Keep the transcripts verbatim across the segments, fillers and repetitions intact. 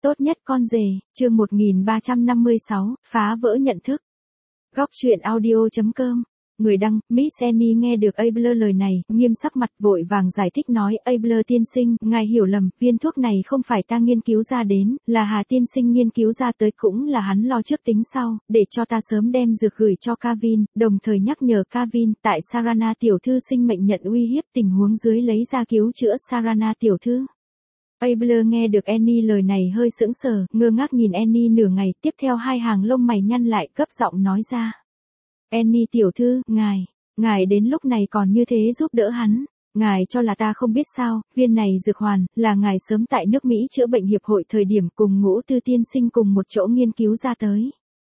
Tốt nhất con rể, chương một nghìn ba trăm năm mươi sáu, phá vỡ nhận thức. Góc truyện audio.com. Người đăng, Miss Annie nghe được Abler lời này, nghiêm sắc mặt vội vàng giải thích nói, Abler tiên sinh, ngài hiểu lầm, viên thuốc này không phải ta nghiên cứu ra đến, là Hà tiên sinh nghiên cứu ra tới, cũng là hắn lo trước tính sau, để cho ta sớm đem dược gửi cho Kavin, đồng thời nhắc nhở Kavin, tại Sarana tiểu thư sinh mệnh nhận uy hiếp tình huống dưới lấy ra cứu chữa Sarana tiểu thư. Abler nghe được Annie lời này hơi sững sờ, ngơ ngác nhìn Annie nửa ngày, tiếp theo hai hàng lông mày nhăn lại, gấp giọng nói ra. Annie tiểu thư, ngài, ngài đến lúc này còn như thế giúp đỡ hắn. Ngài cho là ta không biết sao, viên này dược hoàn, là ngài sớm tại nước Mỹ chữa bệnh hiệp hội thời điểm cùng Ngũ Tư tiên sinh cùng một chỗ nghiên cứu ra tới.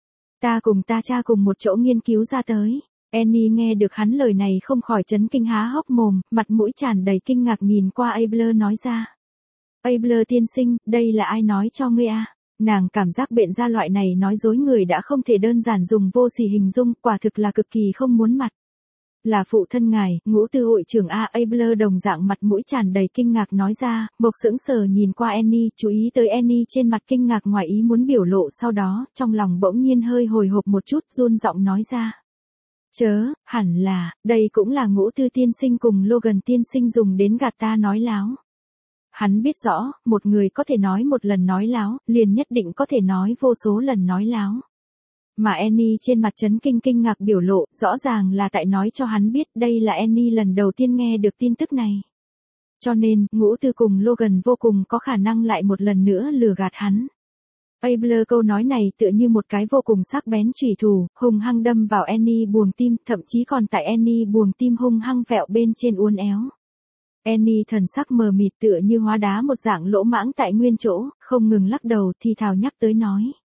Ta cùng ta cha cùng một chỗ nghiên cứu ra tới. Annie nghe được hắn lời này không khỏi chấn kinh há hốc mồm, mặt mũi tràn đầy kinh ngạc nhìn qua Abler nói ra. Abler tiên sinh, đây là ai nói cho ngươi à? Nàng cảm giác biện ra loại này nói dối người đã không thể đơn giản dùng vô sỉ hình dung, quả thực là cực kỳ không muốn mặt. Là phụ thân ngài, Ngũ Tư hội trưởng A. Abler đồng dạng mặt mũi tràn đầy kinh ngạc nói ra, Mộc sững sờ nhìn qua Annie, chú ý tới Annie trên mặt kinh ngạc ngoài ý muốn biểu lộ, sau đó, trong lòng bỗng nhiên hơi hồi hộp một chút, run giọng nói ra. Chớ, hẳn là, đây cũng là Ngũ Tư tiên sinh cùng Logan tiên sinh dùng đến gạt ta nói láo. Hắn biết rõ, một người có thể nói một lần nói láo, liền nhất định có thể nói vô số lần nói láo. Mà Annie trên mặt chấn kinh kinh ngạc biểu lộ, rõ ràng là tại nói cho hắn biết đây là Annie lần đầu tiên nghe được tin tức này. Cho nên, Ngũ Tư cùng Logan vô cùng có khả năng lại một lần nữa lừa gạt hắn. Abler câu nói này tựa như một cái vô cùng sắc bén chủy thủ, hung hăng đâm vào Annie buồng tim, thậm chí còn tại Annie buồng tim hung hăng vẹo bên trên uốn éo. Annie thần sắc mờ mịt tựa như hóa đá một dạng lỗ mãng tại nguyên chỗ, không ngừng lắc đầu thì thào nhắc tới nói.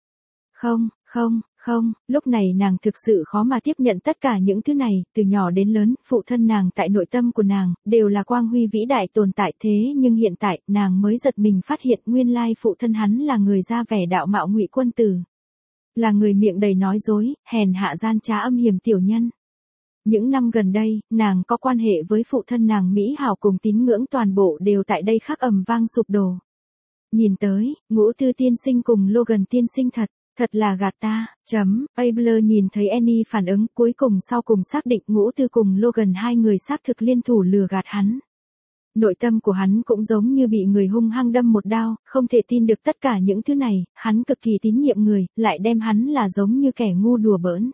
Không, không, không, lúc này nàng thực sự khó mà tiếp nhận tất cả những thứ này, từ nhỏ đến lớn, phụ thân nàng tại nội tâm của nàng, đều là quang huy vĩ đại tồn tại thế nhưng hiện tại, nàng mới giật mình phát hiện nguyên lai phụ thân hắn là người ra vẻ đạo mạo ngụy quân tử. Là người miệng đầy nói dối, hèn hạ gian trá âm hiểm tiểu nhân. Những năm gần đây, nàng có quan hệ với phụ thân nàng Mỹ hảo cùng tín ngưỡng toàn bộ đều tại đây khắc ầm vang sụp đổ. Nhìn tới, Ngũ Tư tiên sinh cùng Logan tiên sinh thật, thật là gạt ta, chấm, Abler nhìn thấy Annie phản ứng cuối cùng sau cùng xác định Ngũ Tư cùng Logan hai người xác thực liên thủ lừa gạt hắn. Nội tâm của hắn cũng giống như bị người hung hăng đâm một đao, không thể tin được tất cả những thứ này, hắn cực kỳ tín nhiệm người, lại đem hắn là giống như kẻ ngu đùa bỡn.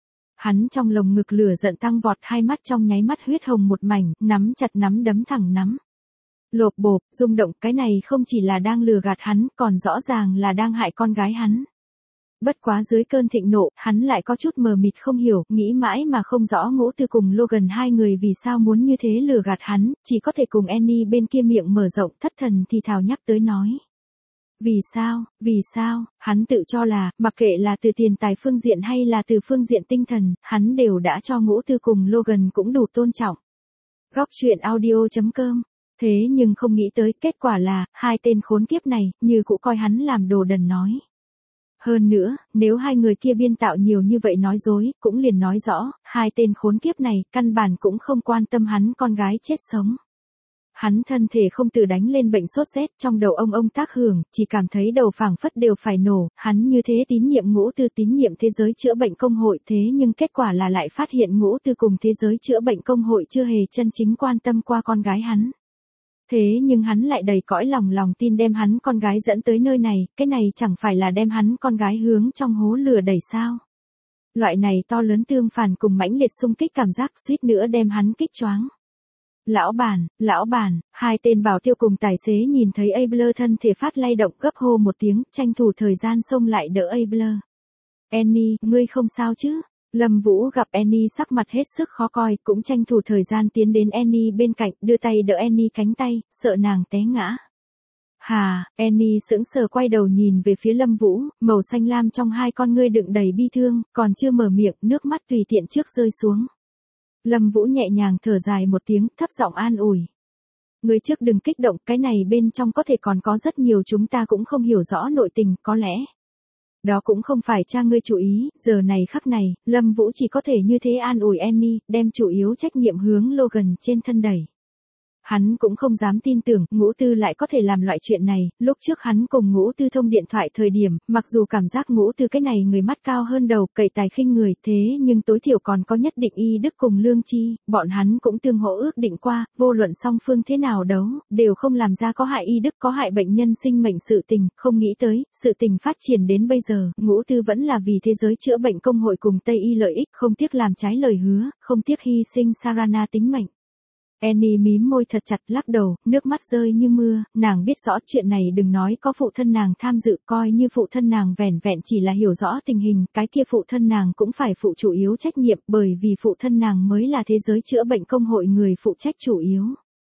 Hắn trong lồng ngực lửa giận tăng vọt, hai mắt trong nháy mắt huyết hồng một mảnh, nắm chặt nắm đấm thẳng nắm. Lộp bộp, rung động, cái này không chỉ là đang lừa gạt hắn, còn rõ ràng là đang hại con gái hắn. Bất quá dưới cơn thịnh nộ, hắn lại có chút mờ mịt không hiểu, nghĩ mãi mà không rõ Ngũ Tư cùng Logan hai người vì sao muốn như thế lừa gạt hắn, chỉ có thể cùng Annie bên kia miệng mở rộng thất thần thì thào nhắc tới nói. Vì sao, vì sao, hắn tự cho là, mặc kệ là từ tiền tài phương diện hay là từ phương diện tinh thần, hắn đều đã cho Ngũ Tư cùng Logan cũng đủ tôn trọng. Góc truyện audio.com. Thế nhưng không nghĩ tới, kết quả là, hai tên khốn kiếp này, như cũng coi hắn làm đồ đần nói. Hơn nữa, nếu hai người kia biên tạo nhiều như vậy nói dối, cũng liền nói rõ, hai tên khốn kiếp này, căn bản cũng không quan tâm hắn con gái chết sống. Hắn thân thể không từ đánh lên bệnh sốt rét, trong đầu ông ông tác hưởng, chỉ cảm thấy đầu phảng phất đều phải nổ, hắn như thế tín nhiệm Ngũ Tư tín nhiệm thế giới chữa bệnh công hội thế nhưng kết quả là lại phát hiện Ngũ Tư cùng thế giới chữa bệnh công hội chưa hề chân chính quan tâm qua con gái hắn. Thế nhưng hắn lại đầy cõi lòng lòng tin đem hắn con gái dẫn tới nơi này, cái này chẳng phải là đem hắn con gái hướng trong hố lửa đẩy sao. Loại này to lớn tương phản cùng mãnh liệt xung kích cảm giác suýt nữa đem hắn kích choáng. Lão bản, lão bản, hai tên bảo tiêu cùng tài xế nhìn thấy Abler thân thể phát lay động gấp hô một tiếng, tranh thủ thời gian xông lại đỡ Abler. Annie, ngươi không sao chứ? Lâm Vũ gặp Annie sắc mặt hết sức khó coi, cũng tranh thủ thời gian tiến đến Annie bên cạnh, đưa tay đỡ Annie cánh tay, sợ nàng té ngã. Hà, Annie sững sờ quay đầu nhìn về phía Lâm Vũ, màu xanh lam trong hai con ngươi đựng đầy bi thương, còn chưa mở miệng, nước mắt tùy tiện trước rơi xuống. Lâm Vũ nhẹ nhàng thở dài một tiếng, thấp giọng an ủi. Người trước đừng kích động, cái này bên trong có thể còn có rất nhiều chúng ta cũng không hiểu rõ nội tình, có lẽ. Đó cũng không phải cha ngươi chủ ý, giờ này khắc này, Lâm Vũ chỉ có thể như thế an ủi Annie, đem chủ yếu trách nhiệm hướng Logan trên thân đẩy. Hắn cũng không dám tin tưởng, Ngũ Tư lại có thể làm loại chuyện này, lúc trước hắn cùng Ngũ Tư thông điện thoại thời điểm, mặc dù cảm giác Ngũ Tư cái này người mắt cao hơn đầu, cậy tài khinh người, thế nhưng tối thiểu còn có nhất định y đức cùng lương chi, bọn hắn cũng tương hỗ ước định qua, vô luận song phương thế nào đấu, đều không làm ra có hại y đức có hại bệnh nhân sinh mệnh sự tình, không nghĩ tới, sự tình phát triển đến bây giờ, Ngũ Tư vẫn là vì thế giới chữa bệnh công hội cùng Tây y lợi ích, không tiếc làm trái lời hứa, không tiếc hy sinh Sarana tính mệnh. Annie mím môi thật chặt lắc đầu, nước mắt rơi như mưa, nàng biết rõ chuyện này đừng nói có phụ thân nàng tham dự, coi như phụ thân nàng vẻn vẹn chỉ là hiểu rõ tình hình, cái kia phụ thân nàng cũng phải phụ chủ yếu trách nhiệm, bởi vì phụ thân nàng mới là thế giới chữa bệnh công hội người phụ trách chủ yếu.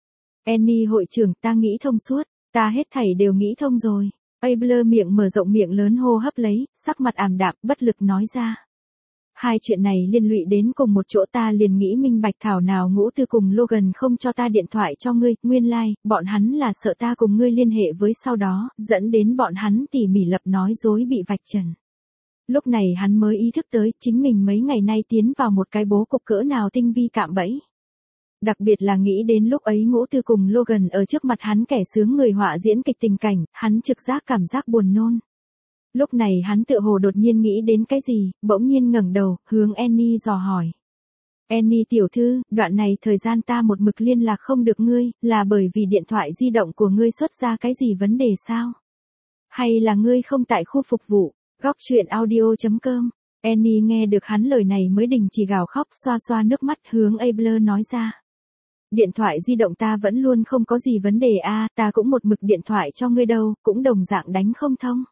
Annie hội trưởng, ta nghĩ thông suốt, ta hết thảy đều nghĩ thông rồi. Abler miệng mở rộng miệng lớn hô hấp lấy, sắc mặt ảm đạm, bất lực nói ra. Hai chuyện này liên lụy đến cùng một chỗ, ta liền nghĩ minh bạch, thảo nào Ngũ Tư cùng Logan không cho ta điện thoại cho ngươi, nguyên lai, like, bọn hắn là sợ ta cùng ngươi liên hệ với sau đó, dẫn đến bọn hắn tỉ mỉ lập nói dối bị vạch trần. Lúc này hắn mới ý thức tới, chính mình mấy ngày nay tiến vào một cái bố cục cỡ nào tinh vi cạm bẫy. Đặc biệt là nghĩ đến lúc ấy Ngũ Tư cùng Logan ở trước mặt hắn kẻ sướng người họa diễn kịch tình cảnh, hắn trực giác cảm giác buồn nôn. Lúc này hắn tựa hồ đột nhiên nghĩ đến cái gì, bỗng nhiên ngẩng đầu, hướng Annie dò hỏi. Annie tiểu thư, đoạn này thời gian ta một mực liên lạc không được ngươi, là bởi vì điện thoại di động của ngươi xuất ra cái gì vấn đề sao? Hay là ngươi không tại khu phục vụ? Góc truyện audio chấm com. Annie nghe được hắn lời này mới đình chỉ gào khóc, xoa xoa nước mắt, hướng Abler nói ra. Điện thoại di động ta vẫn luôn không có gì vấn đề a, à, ta cũng một mực điện thoại cho ngươi đâu, cũng đồng dạng đánh không thông.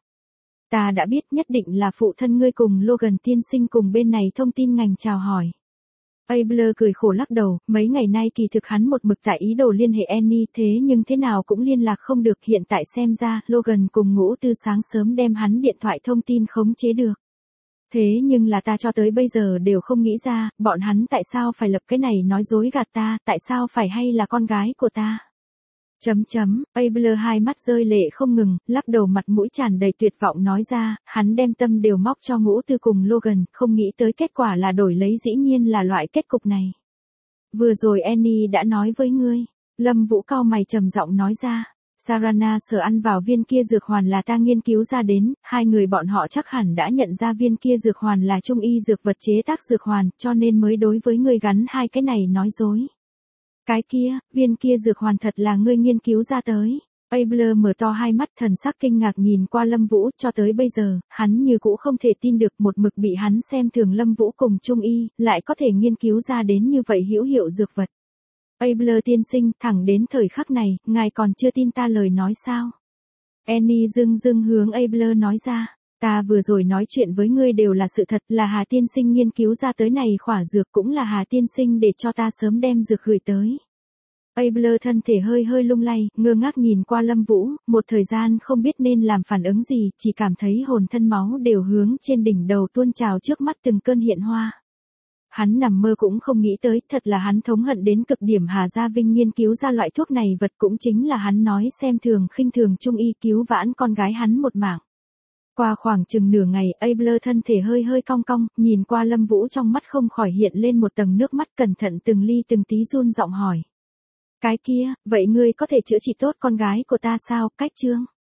Ta đã biết, nhất định là phụ thân ngươi cùng Logan tiên sinh cùng bên này thông tin ngành chào hỏi. Abler cười khổ lắc đầu, mấy ngày nay kỳ thực hắn một mực tại ý đồ liên hệ Annie, thế nhưng thế nào cũng liên lạc không được, hiện tại xem ra, Logan cùng Ngũ Tư sáng sớm đem hắn điện thoại thông tin khống chế được. Thế nhưng là ta cho tới bây giờ đều không nghĩ ra, bọn hắn tại sao phải lập cái này nói dối gạt ta, tại sao phải hay là con gái của ta. Chấm chấm, Abler hai mắt rơi lệ không ngừng, lắc đầu mặt mũi tràn đầy tuyệt vọng nói ra, hắn đem tâm đều móc cho Ngũ Tư cùng Logan, không nghĩ tới kết quả là đổi lấy dĩ nhiên là loại kết cục này. Vừa rồi Annie đã nói với ngươi, Lâm Vũ cau mày trầm giọng nói ra, Sarana sở ăn vào viên kia dược hoàn là ta nghiên cứu ra đến, hai người bọn họ chắc hẳn đã nhận ra viên kia dược hoàn là trung y dược vật chế tác dược hoàn, cho nên mới đối với ngươi gắn hai cái này nói dối. Cái kia, viên kia dược hoàn thật là ngươi nghiên cứu ra tới. Abler mở to hai mắt thần sắc kinh ngạc nhìn qua Lâm Vũ, cho tới bây giờ, hắn như cũ không thể tin được một mực bị hắn xem thường Lâm Vũ cùng trung y, lại có thể nghiên cứu ra đến như vậy hữu hiệu dược vật. Abler tiên sinh, thẳng đến thời khắc này, ngài còn chưa tin ta lời nói sao? Annie dưng dưng hướng Abler nói ra, ta vừa rồi nói chuyện với ngươi đều là sự thật, là Hà tiên sinh nghiên cứu ra tới này khỏa dược, cũng là Hà tiên sinh để cho ta sớm đem dược gửi tới. Abler thân thể hơi hơi lung lay, ngơ ngác nhìn qua Lâm Vũ, một thời gian không biết nên làm phản ứng gì, chỉ cảm thấy hồn thân máu đều hướng trên đỉnh đầu tuôn trào, trước mắt từng cơn hiện hoa. Hắn nằm mơ cũng không nghĩ tới, thật là hắn thống hận đến cực điểm Hà Gia Vinh nghiên cứu ra loại thuốc này vật, cũng chính là hắn nói xem thường khinh thường trung y cứu vãn con gái hắn một mạng. Qua khoảng chừng nửa ngày, Abler thân thể hơi hơi cong cong, nhìn qua Lâm Vũ, trong mắt không khỏi hiện lên một tầng nước mắt, cẩn thận từng ly từng tí run giọng hỏi. Cái kia, vậy ngươi có thể chữa trị tốt con gái của ta sao, Cách Trương?